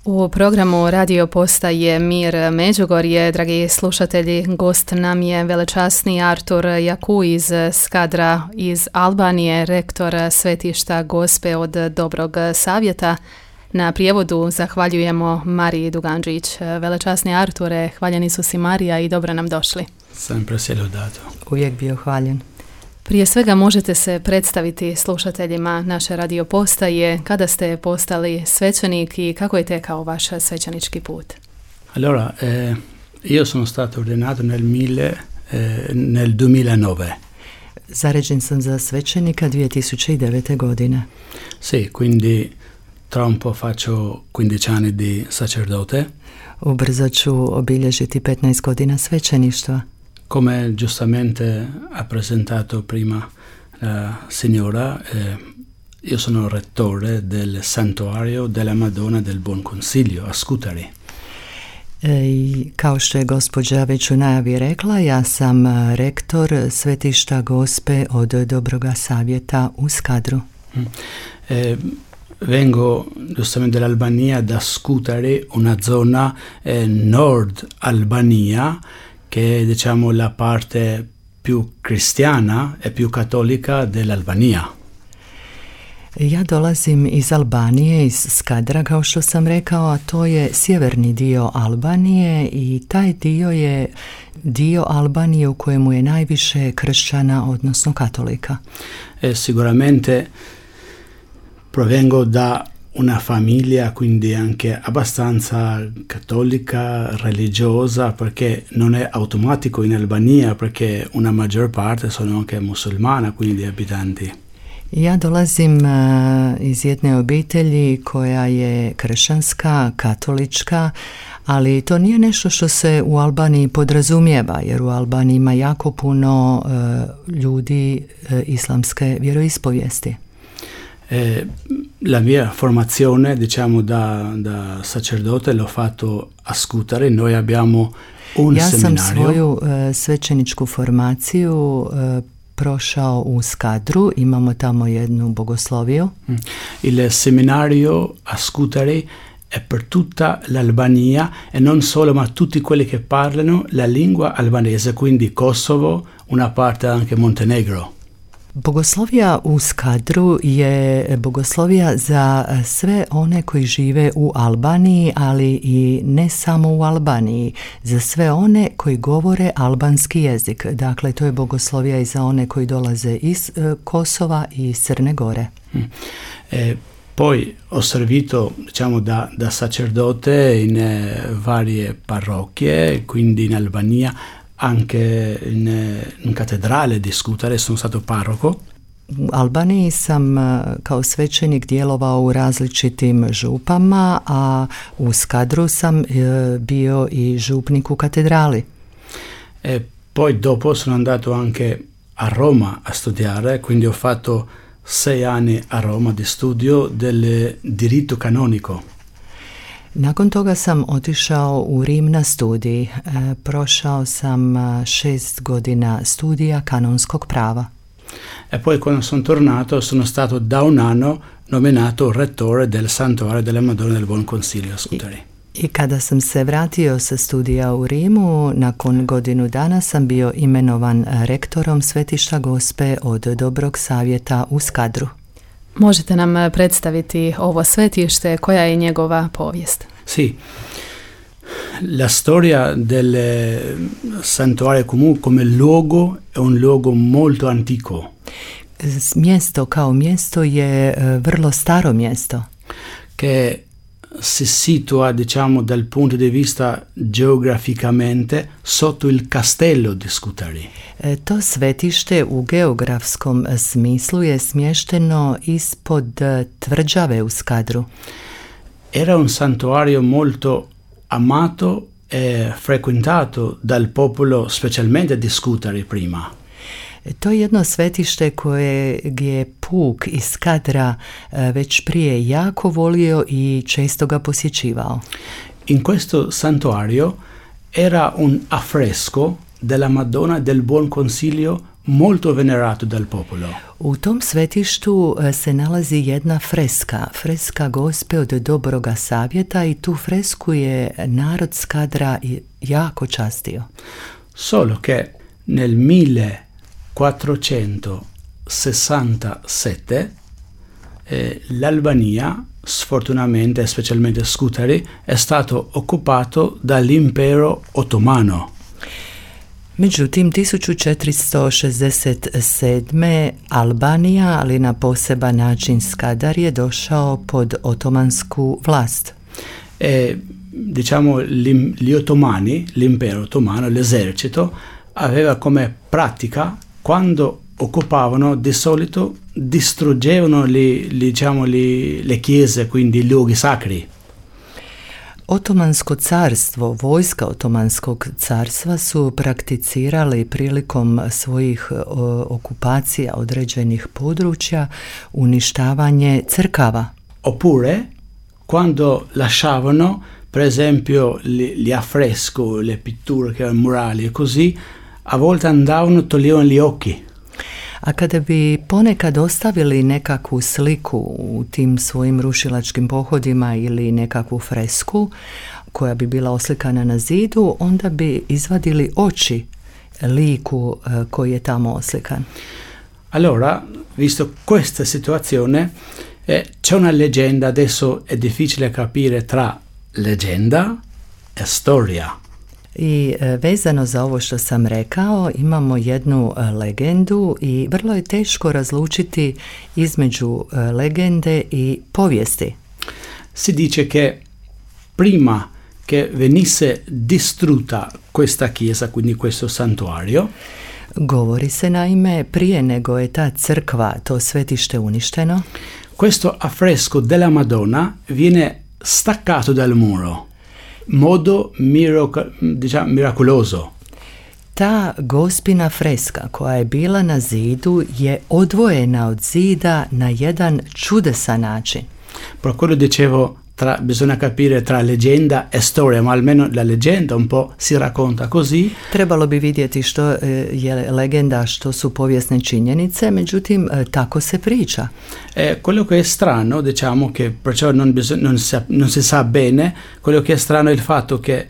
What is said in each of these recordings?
U programu radio postaje Mir Međugorje, dragi slušatelji, gost nam je velečasni Artur Jaku iz Skadra iz Albanije, rektor svetišta Gospe od Dobrog Savjeta. Na prijevodu zahvaljujemo Mariji Dugandžić. Velečasni Arture, hvaljeni su si Marija i dobro nam došli. Sempre se lodato. Uvijek bio hvaljen. Prije svega možete se predstaviti slušateljima naše radio postaje, kada ste postali svećenik i kako je tekao vaš svećenički put? Allora, io sono stato ordinato nel 2009. Zaređen sam za svećenika 2009. godine. Sì, quindi tra un po' faccio 15 anni di sacerdote. Ubrzo ću obilježiti 15 godina svećeništva. Come giustamente ha presentato prima la signora, io sono rettore del Santuario della Madonna del Buon Consiglio a Scutari. Kao što je gospođa već u najavi rekla, ja sam rektor svetišta Gospe od Dobroga Savjeta u Skadru. Vengo giustamente dall'Albania, da Scutari, una zona nord Albania, che è, diciamo, la parte più cristiana e più cattolica dell'Albania. Ja dolazim iz Albanije, iz Skadra, kao što sam rekao, a to je sjeverni dio Albanije i taj dio je dio Albanije u kojemu je najviše kršćana, odnosno katolika. Sicuramente provengo da una famiglia quindi anche abbastanza cattolica, religiosa, perché non è automatico in Albania, perché una maggior parte sono anche musulmana, quindi abitanti. Ja dolazim iz jedne obitelji koja je kršćanska, katolička, ali to nije nešto što se u Albaniji podrazumijeva, jer u Albaniji ima jako puno ljudi islamske vjeroispovijesti. La mia formazione, diciamo, da sacerdote l'ho fatto a Scutari. Noi abbiamo un seminario. Ja sam svoju svećeničku formaciju prošao u Skadru, imamo tamo jednu bogosloviju. Il seminario a Scutari è per tutta l'Albania e non solo, ma tutti quelli che parlano la lingua albanese, quindi Kosovo, una parte anche Montenegro. Bogoslovija u Skadru je bogoslovija za sve one koji žive u Albaniji, ali i ne samo u Albaniji, za sve one koji govore albanski jezik. Dakle, to je bogoslovija i za one koji dolaze iz Kosova i iz Crne Gore. Poi ho servito, diciamo, da sacerdote in varie parrocchie, quindi in Albania, anche in cattedrale di Scutari, sono stato parroco. U Albaniji sam kao svećenik djelovao u različitim župama, a u Skadru sam bio i župnik u katedrali. Poi dopo sono andato anche a Roma a studiare, quindi ho fatto 6 anni a Roma di studio del diritto canonico. Nakon toga sam otišao u Rim na studij. Prošao sam 6 godina studija kanonskog prava. E poi quando sono tornato sono stato da un anno nominato rettore del Santuario della Madonna del Buon Consiglio a Scutari. I kada sam se vratio sa studija u Rimu, nakon godinu dana sam bio imenovan rektorom svetišta Gospe od Dobrog Savjeta u Skadru. Možete nam predstaviti ovo svetište, koja je njegova povijest? Sì, la storia del santuario comunque come luogo è un luogo molto antico. Mjesto kao mjesto je vrlo staro mjesto. Che si situa, diciamo, dal punto di vista geograficamente sotto il castello di Scutari. To svetište u geografskom smislu je smješteno ispod tvrđave u Skadru. Era un santuario molto amato e frequentato dal popolo, specialmente di Scutari prima. To je jedno svetište kojeg je puk iz Skadra već prije jako volio i često ga posjećivao. In questo santuario era un affresco della Madonna del Buon Consiglio molto venerato dal popolo. U tom svetištu se nalazi jedna freska Gospe od Dobroga Savjeta i tu fresku je narod Skadra jako častio. Solo che nel 1467 l'Albania, sfortunatamente, specialmente Scutari, è stato occupato dall'impero ottomano. Međutim, 1467. Albanija, ali na poseban način Skadar, je došao pod otomansku vlast. Diciamo gli ottomani, l'impero ottomano, l'esercito, aveva come pratica, quando occupavano, di solito distruggevano le chiese, quindi i luoghi sacri. Otomansko carstvo, vojska Otomanskog carstva su prakticirali prilikom svojih okupacija određenih područja uništavanje crkava. Oppure, quando lasciavano, per esempio, gli affresco, le pitture che erano murali e così, a volte andavano, toglievano gli occhi. A kada bi ponekad ostavili nekakvu sliku u tim svojim rušilačkim pohodima ili nekakvu fresku koja bi bila oslikana na zidu, onda bi izvadili oči liku koji je tamo oslikan. Allora, visto questa situazione, c'è una leggenda, adesso è difficile capire tra leggenda e storia. I vezano za ovo što sam rekao, imamo jednu legendu i vrlo je teško razlučiti između legende i povijesti. Si dice che prima che venisse distrutta questa chiesa, quindi questo santuario, govori se naime prije nego je ta crkva, to svetište uništeno, questo affresco della Madonna viene staccato dal muro. Modo miracoloso. Ta Gospina freska koja je bila na zidu je odvojena od zida na jedan čudesan način. Per quello dicevo, bisogna capire tra leggenda e storia, ma almeno la leggenda un po' si racconta così. Trebalo bi vidjeti što je legenda, što su povijesne činjenice, međutim tako se priča. Quello che è strano, diciamo che perciò non si sa bene, quello che è strano è il fatto che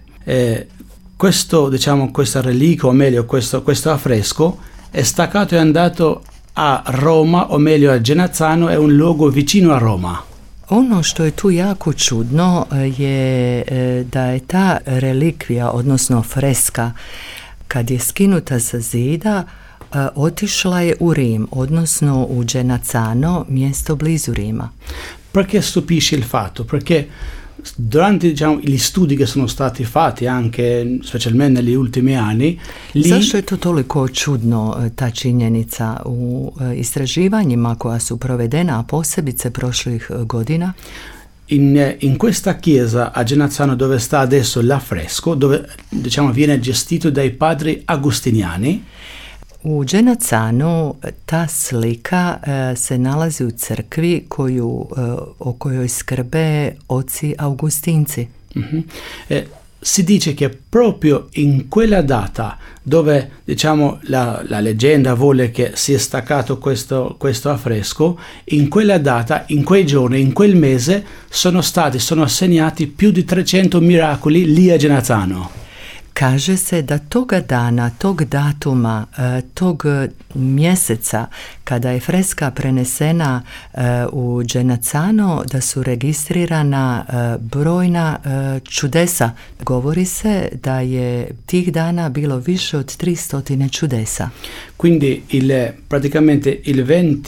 questa reliquia, o meglio questo affresco, è staccato e andato a Roma, o meglio a Genazzano, è un luogo vicino a Roma. Ono što je tu jako čudno je da je ta relikvija, odnosno freska, kad je skinuta sa zida, otišla je u Rim, odnosno u Genazzano, mjesto blizu Rima. Perché stupisce il fatto? Perché durante gli studi che sono stati fatti anche specialmente negli ultimi anni, zašto je to toliko čudno, ta činjenica u istraživanjima koja su provedena, a posebice prošlih godina? In questa chiesa a Genazzano, dove sta adesso l'affresco, dove viene gestito dai padri agustiniani, u Genazzanu ta slika se nalazi u crkvi o kojoj skrbe oci Augustinci. Mm-hmm. Si dice che proprio in quella data dove la leggenda vuole che sia staccato questo affresco, in quella data, in quei giorni, in quel mese sono assegnati più di 300 miracoli lì a Genazzano. Kaže se da toga dana, tog datuma, tog mjeseca kada je freska prenesena u Genazzano, da su registrirana brojna čudesa. Govori se da je tih dana bilo više od 300 čudesa. Quindi praticamente il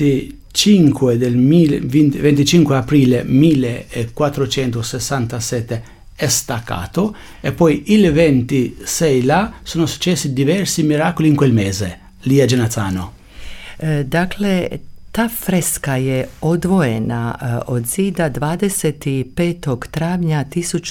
25 aprile 1467 è staccato e poi il 26 là sono successi diversi miracoli in quel mese lì a Genazzano. Dakle, ta freska je odvojena od zida 25. travnja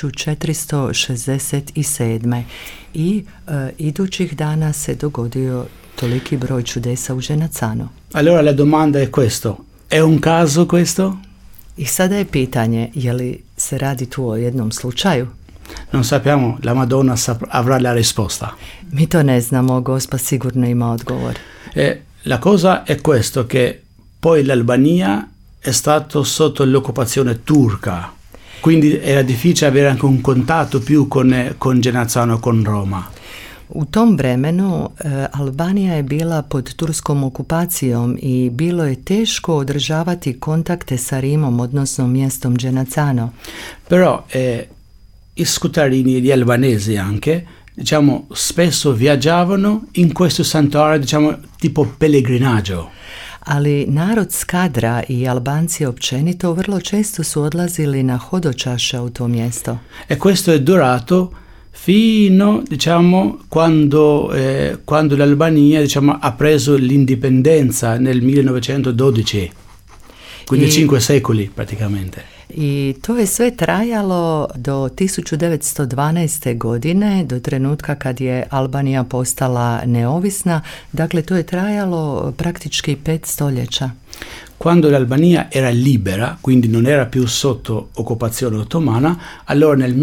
1467. I idućih dana se dogodio toliki broj čudesa u Genazzano. Allora la domanda è questo: è un caso questo? I sada je pitanje, je li se radi tu o jednom slučaju? Non sappiamo, la Madonna avrà la risposta. Mi to ne znamo, Gospa sigurno ima odgovor. La cosa è questo, che poi l'Albania è stato sotto l'occupazione turca, quindi era difficile avere anche un contatto più con Genazzano, con Roma. U tom vremenu Albanija je bila pod turskom okupacijom i bilo je teško održavati kontakte sa Rimom, odnosno mjestom Genazzano. Però i scutarini, gli albanesi anche, diciamo, spesso viaggiavano in questo santuario, diciamo, tipo pellegrinaggio. Ali narod Skadra i Albanci općenito vrlo često su odlazili na hodočaše u to mjesto. E questo è durato fino, diciamo, quando l'Albania, diciamo, ha preso l'indipendenza nel 1912, quindi 5 secoli praticamente. I to je sve trajalo do 1912. godine, do trenutka kad je Albanija postala neovisna. Dakle, to je trajalo praktički 5 stoljeća. Quando l'Albania era libera, quindi non era più sotto occupazione ottomana, allora nel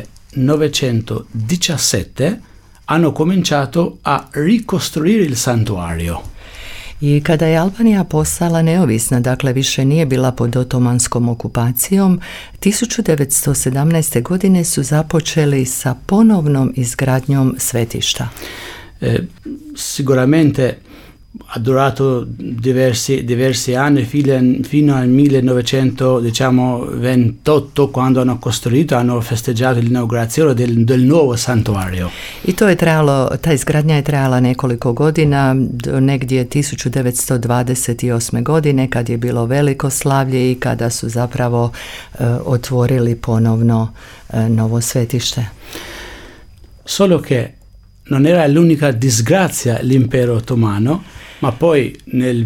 1917 hanno cominciato a ricostruire il santuario. I kada je Albanija postala neovisna, dakle više nije bila pod otomanskom okupacijom, 1917. godine su započeli sa ponovnom izgradnjom svetišta. Sicuramente ha durato diversi anni fino al 1928, quando hanno costruito, hanno festeggiato l'inaugurazione del nuovo santuario. I to je trajalo, ta izgradnja je trajala nekoliko godina, do negdje 1928. godine kad je bilo veliko slavlje i kada su zapravo otvorili ponovno novo svetište. Solo che non era l'unica disgrazia l'impero ottomano, ma poi nel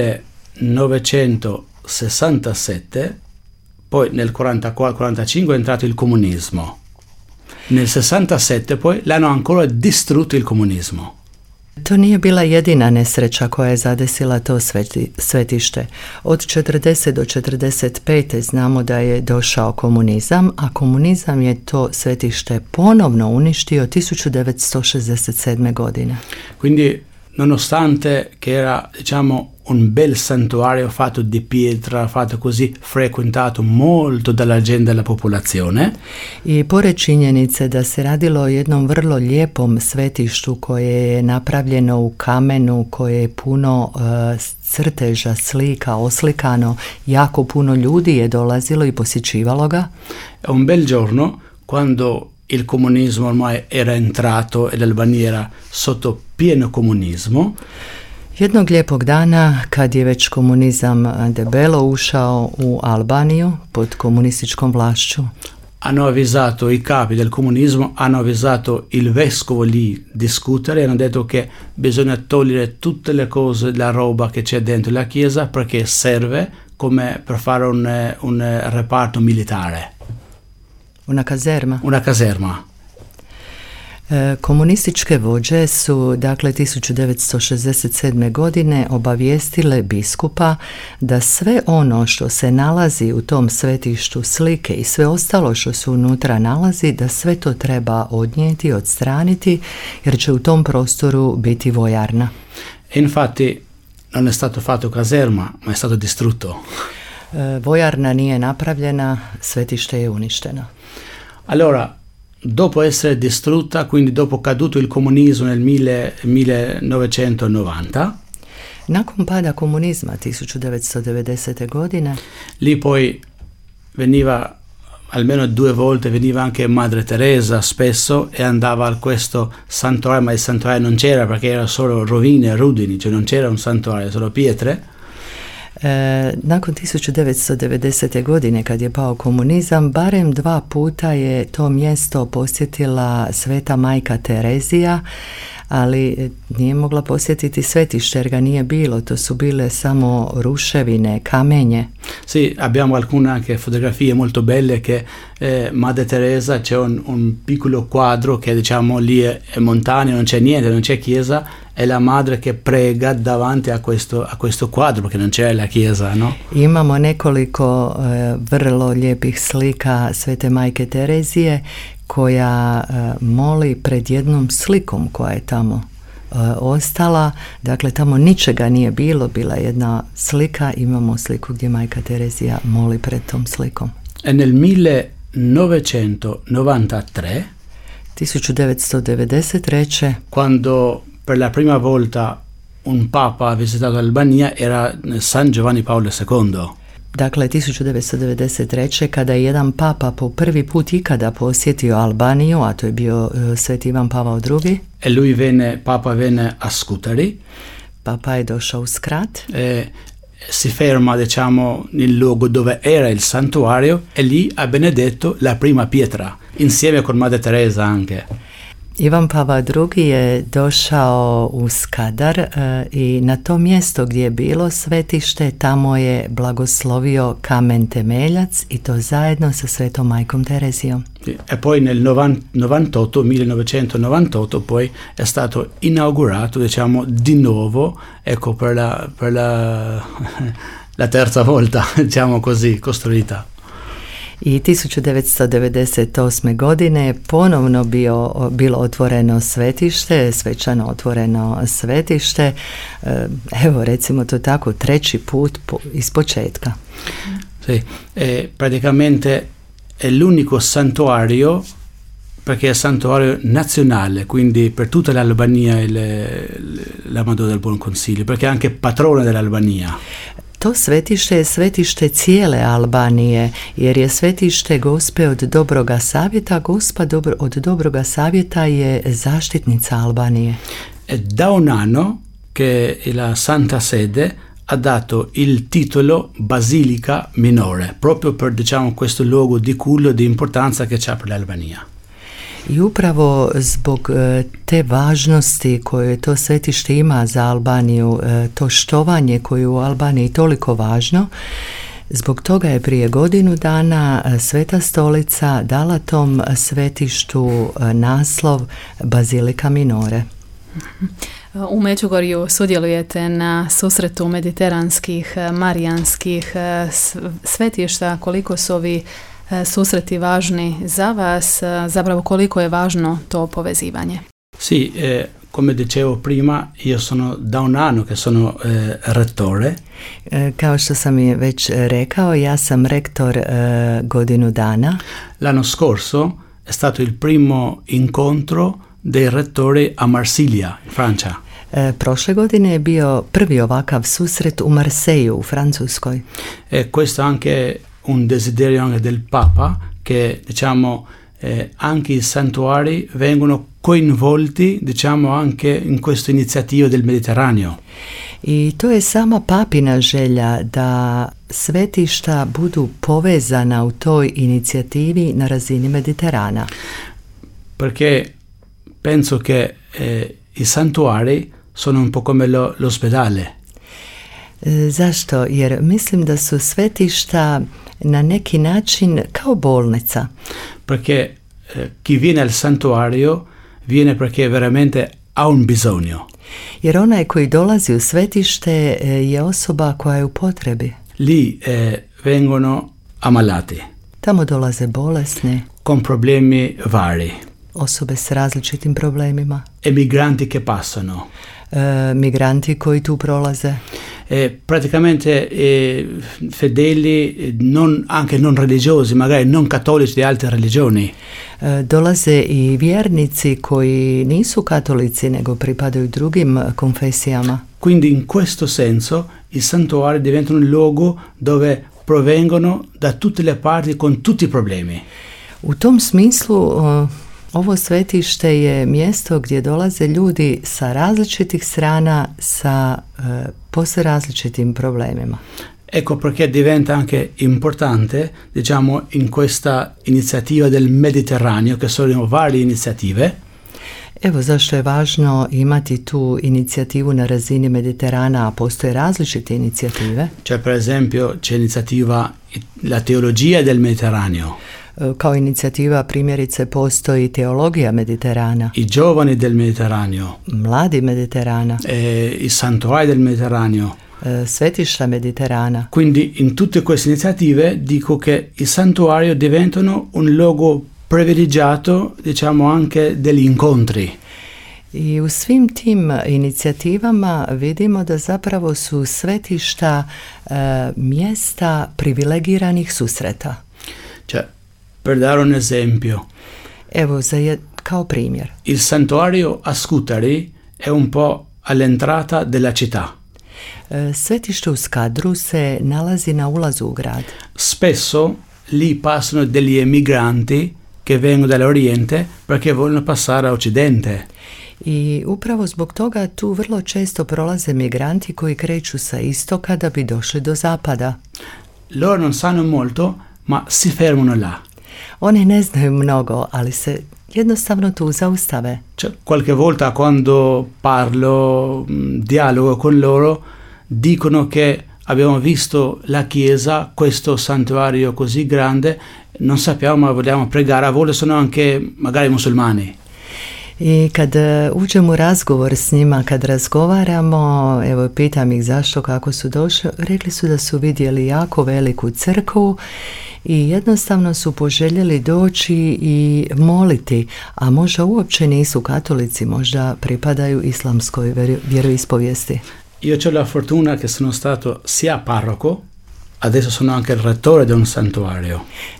1967, poi nel 44-45 è entrato il comunismo. Nel 67 poi l'hanno ancora distrutto il comunismo. To nije bila jedina nesreća koja je zadesila to svetište. Od 40 do 45 znamo da je došao komunizam, a komunizam je to svetište ponovno uništio 1967. godine. Quindi, nonostante che era, diciamo, un bel santuario fatto di pietra, fatto così, frequentato molto dalla gente, dalla popolazione. I pored činjenice da se radilo o jednom vrlo lijepom svetištu koje je napravljeno u kamenu, koje je puno crteža, slika, oslikano, jako puno ljudi je dolazilo i posjećivalo ga. Un bel giorno, quando il comunismo ormai era entrato e l'Albania era sotto pieno comunismo. Jednog lijepog dana, kad je već komunizam debelo ušao u Albaniju pod komunističkom vlašću, hanno avvisato i capi del comunismo, hanno avvisato il vescovo lì discutere e hanno detto che bisogna togliere tutte le cose, la roba che c'è dentro la chiesa, perché serve come per fare un reparto militare. Una caserma. Una caserma. Komunističke vođe su, dakle, 1967. godine obavijestile biskupa da sve ono što se nalazi u tom svetištu, slike i sve ostalo što se unutra nalazi, da sve to treba odnijeti, odstraniti, jer će u tom prostoru biti vojarna. Infatti non è stato fatto caserma, ma è stato distrutto. Vojarna nije napravljena, svetište je uništeno. Allora, dopo essere distrutta, quindi dopo caduto il comunismo nel 1990, nakon pada komunizma 1990. godine, lì poi veniva almeno 2 volte, veniva anche Madre Teresa spesso e andava a questo santuario, ma il santuario non c'era perché era solo rovine, rudini, cioè non c'era un santuario, solo pietre. Nakon 1990. godine kad je pao komunizam, barem 2 puta je to mjesto posjetila Sveta majka Terezija, ali nije mogla posjetiti svetište jer ga nije bilo, to su bile samo ruševine, kamenje. Sì, abbiamo alcune anche fotografie molto belle che Madre Teresa, c'è un piccolo quadro che, diciamo, lì è montagna, non c'è niente, non c'è chiesa, è la madre che prega davanti a questo quadro perché non c'è la chiesa, no? Imamo nekoliko vrlo lijepih slika Svete majke Terezije koja moli pred jednom slikom koja je tamo ostala, dakle tamo ničega nije bilo, bila jedna slika, imamo sliku gdje majka Terezija moli pred tom slikom. E nel 1993, quando per la prima volta un papa ha visitato Albania era San Giovanni Paolo II. Dakle, 1993. kada je jedan papa po prvi put ikada posjetio Albaniju, a to je bio Sveti Ivan Pavao II. E papa venne a Scutari. Papa je došao u Skrat. Si ferma, diciamo, nel luogo dove era il santuario e lì ha benedetto la prima pietra, insieme con Madre Teresa anche. Ivan Pavao II. Je došao u Skadar i na to mjesto gdje je bilo svetište, tamo je blagoslovio kamen temeljac i to zajedno sa Svetom majkom Terezijom. E poi nel 1998 poi è stato inaugurato, diciamo, di nuovo, ecco, per la terza volta, diciamo così, costruita. I 1998. godine ponovno bilo otvoreno svetište, svečano otvoreno svetište, evo recimo to tako, treći put iz početka. Sì, praticamente è l'unico santuario, perché è santuario nazionale, quindi per tutta l'Albania la Madonna del Buon Consiglio, perché è anche patrona dell'Albania. To svetište je svetište cijele Albanije, jer je svetište Gospe od Dobroga Savjeta. Gospa od Dobroga Savjeta je zaštitnica Albanije. È da un anno che la Santa Sede ha dato il titolo Basilica Minore, proprio per, diciamo, questo luogo di culto di importanza che c'ha per l'Albania. I upravo zbog te važnosti koje to svetište ima za Albaniju, to štovanje koje je u Albaniji toliko važno, zbog toga je prije godinu dana Sveta Stolica dala tom svetištu naslov Bazilika Minore. U Međugorju sudjelujete na susretu mediteranskih, marijanskih svetišta. Koliko su ovi susreti važni za vas, zapravo koliko je važno to povezivanje? Sì, come dicevo prima, io sono da un anno che sono rettore. Kao što sam je već rekao, ja sam rektor godinu dana. L'anno scorso è stato il primo incontro dei rettori a Marsiglia, in Francia. Prošle godine je bio prvi ovakav susret u Marseju, u Francuskoj. E questo anche un desiderio anche del Papa che, diciamo, anche i santuari vengono coinvolti, diciamo, anche in questa iniziativa del Mediterraneo. I to je sama papina želja da svetišta budu povezana u toj inicijativi na razini Mediterana. Perché penso che i santuari sono un po' come l'ospedale. Zašto? Jer mislim da su svetišta na neki način kao bolnica. Perché chi viene al santuario viene perché veramente ha un bisogno. Jer onaj koji dolazi u svetište je osoba koja je u potrebi. Lì vengono ammalati. Tamo dolaze bolesni. Con problemi vari. Osobe s različitim problemima. Emigranti che passano. Migranti koji tu prolaze. Praticamente fedeli, anche non religiosi, magari non cattolici di altre religioni. Dolaze i vjernici koji nisu katolici nego pripadaju drugim konfesijama. Quindi in questo senso i santuari diventano un luogo dove provengono da tutte le parti con tutti i problemi. U tom smislu ovo svetište je mjesto gdje dolaze ljudi sa različitih strana sa posve različitim problemima. Ecco perché diventa anche importante, diciamo, in questa iniziativa del Mediterraneo, che sono varie iniziative. Evo zašto je važno imati tu inicijativu na razini Mediterana, a postoje različite inicijative. Cioè, per esempio, c'è l'iniziativa La teologia del Mediterraneo. Kao inicijativa primjerice postoji teologija Mediterana. I giovani del Mediterraneo. Mladi Mediterana. I santuari del Mediterraneo. Svetišta Mediterana. Quindi in tutte queste iniziative dico che i santuari diventano un luogo privilegiato, diciamo, anche degli incontri. I u svim tim inicijativama vidimo da zapravo su svetišta mjesta privilegiranih susreta. Per dare un esempio. Evo, kao primjer. Il santuario a Scutari è un po' all'entrata della città. Svetište u Skadru se nalazi na ulazu u grad. Spesso lì passano degli emigranti che vengono dall'Oriente perché vogliono passare a Occidente. I upravo zbog toga tu vrlo često prolaze migranti koji kreću sa istoka da bi došli do zapada. Loro non sanno molto, ma si fermano là. Oni ne znaju mnogo, ali se jednostavno tu zaustave. Qualche volta quando parlo, dialogo con loro, dicono che abbiamo visto la chiesa, questo santuario così grande, non sappiamo ma vogliamo pregare, a volte sono anche magari musulmani. I kad uđem u razgovor s njima, kad razgovaramo, evo pitam ih zašto, kako su došli, rekli su da su vidjeli jako veliku crkvu i jednostavno su poželjeli doći i moliti, a možda uopće nisu katolici, možda pripadaju islamskoj vjeroispovijesti. Io ho la fortuna che sono stato sia parroco, adesso sono anche il rettore di un santuario.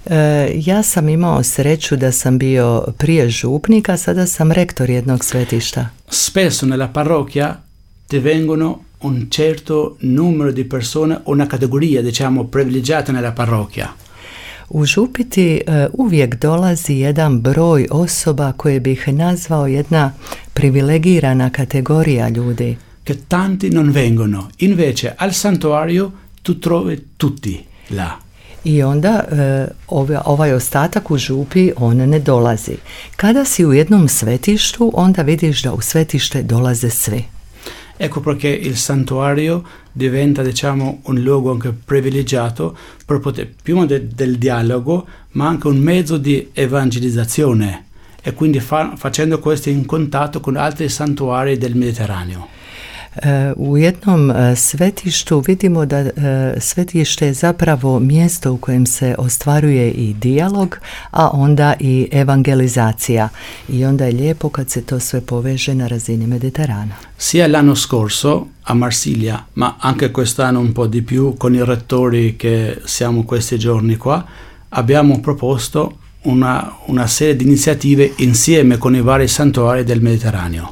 Ja sam imao sreću da sam bio prije župnika, sada sam rektor jednog svetišta. Spesso nella parrocchia ti vengono un certo numero di persone, una categoria, diciamo, privilegiata nella parrocchia. U župiti uvijek dolazi jedan broj osoba koje bih nazvao jedna privilegirana kategorija ljudi. Che tanti non vengono, invece al santuario tu trovi tutti là. I onda ovaj ostatak u župi, on ne dolazi. Kada si u jednom svetištu, onda vidiš da u svetište dolaze svi. Ecco perché il santuario diventa, diciamo, un luogo anche privilegiato per poter, prima del dialogo, ma anche un mezzo di evangelizzazione e quindi facendo questo in contatto con altri santuari del Mediterraneo. U jednom svetištu vidimo da svetište je zapravo mjesto u kojem se ostvaruje i dijalog, a onda i evangelizacija. I onda je lijepo kad se to sve poveže na razini Mediterana. Sia l'anno scorso a Marsiglia, ma anche quest'anno un po' di più con i rettori che siamo questi giorni qua, abbiamo proposto una serie di iniziative insieme con i vari santuari del Mediterraneo.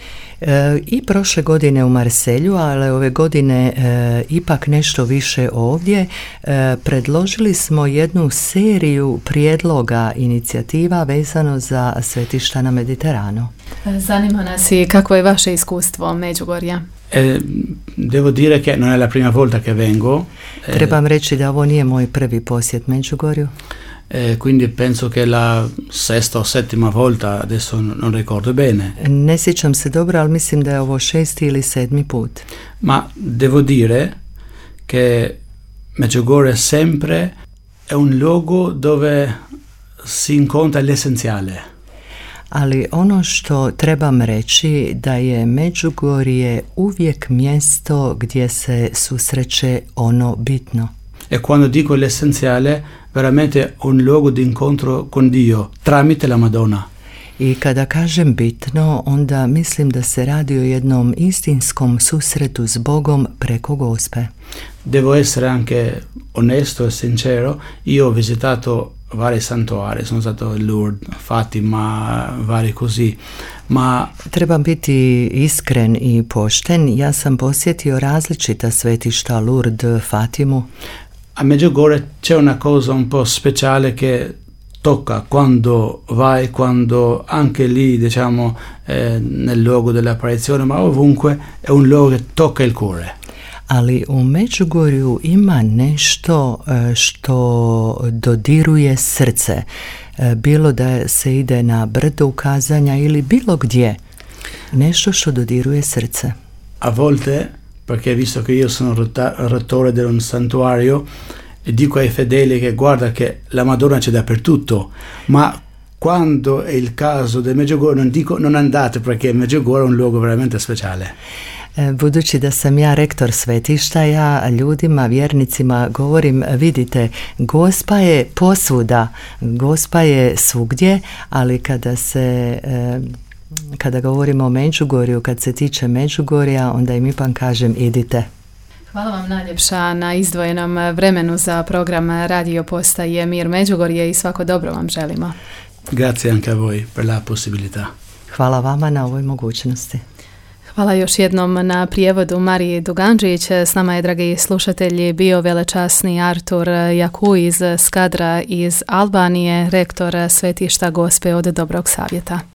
I prošle godine u Marselju, ali ove godine ipak nešto više ovdje, predložili smo jednu seriju prijedloga inicijativa vezano za svetišta na Mediteranu. Zanima nas i kako je vaše iskustvo Međugorja? Devo dire che non è la prima volta che vengo. Trebam reći da ovo nije moj prvi posjet Međugorju. Quindi penso che la sesta o settima volta, adesso non ricordo bene. Ne sjećam se dobro, ali mislim da je ovo 6. ili 7. put. Ma devo dire che Medjugorje sempre è un luogo dove si incontra l'essenziale. Ali ono što trebam reći da je Međugorje uvijek mjesto gdje se susreće ono bitno. E quando dico l'essenziale, veramente un luogo di incontro con Dio tramite la Madonna. I kada kažem bitno, onda mislim da se radi o jednom istinskom susretu s Bogom preko Gospe. Devo essere anche onesto e sincero, io ho visitato vari santuari, sono stato a Lourdes, Fatima, vari così, ma... Trebam biti iskren i pošten, ja sam posjetio različita svetišta, Lourdes, Fatimu. A Medjugorje c'è una cosa un po' speciale che tocca quando vai, quando anche lì, diciamo, nel luogo dell'apparizione, ma ovunque è un luogo che tocca il cuore. Ali u Međugorju ima nešto što dodiruje srce, bilo da se ide na brdo ukazanja ili bilo gdje, nešto što dodiruje srce. A volte, perché visto che io sono rettore di un santuario, e dico ai fedeli che guarda che la Madonna c'è dappertutto, ma quando è il caso del Medjugorje non dico non andate perché Medjugorje è un luogo veramente speciale. Budući da sam ja rektor svetišta, ja ljudima, vjernicima govorim, vidite, Gospa je posvuda, Gospa je svugdje, ali kada se Kada govorimo o Međugorju, kad se tiče Međugorja, onda im ipak kažem idite. Hvala vam najljepša na izdvojenom vremenu za program Radio Postaje Mir Međugorje i svako dobro vam želimo. Grazie anche a voi per la possibilità. Hvala vama na ovoj mogućnosti. Hvala još jednom na prijevodu Marije Duganđić. S nama je, dragi slušatelji, bio velečasni Artur Jaku iz Skadra iz Albanije, rektor svetišta Gospe od Dobrog Savjeta.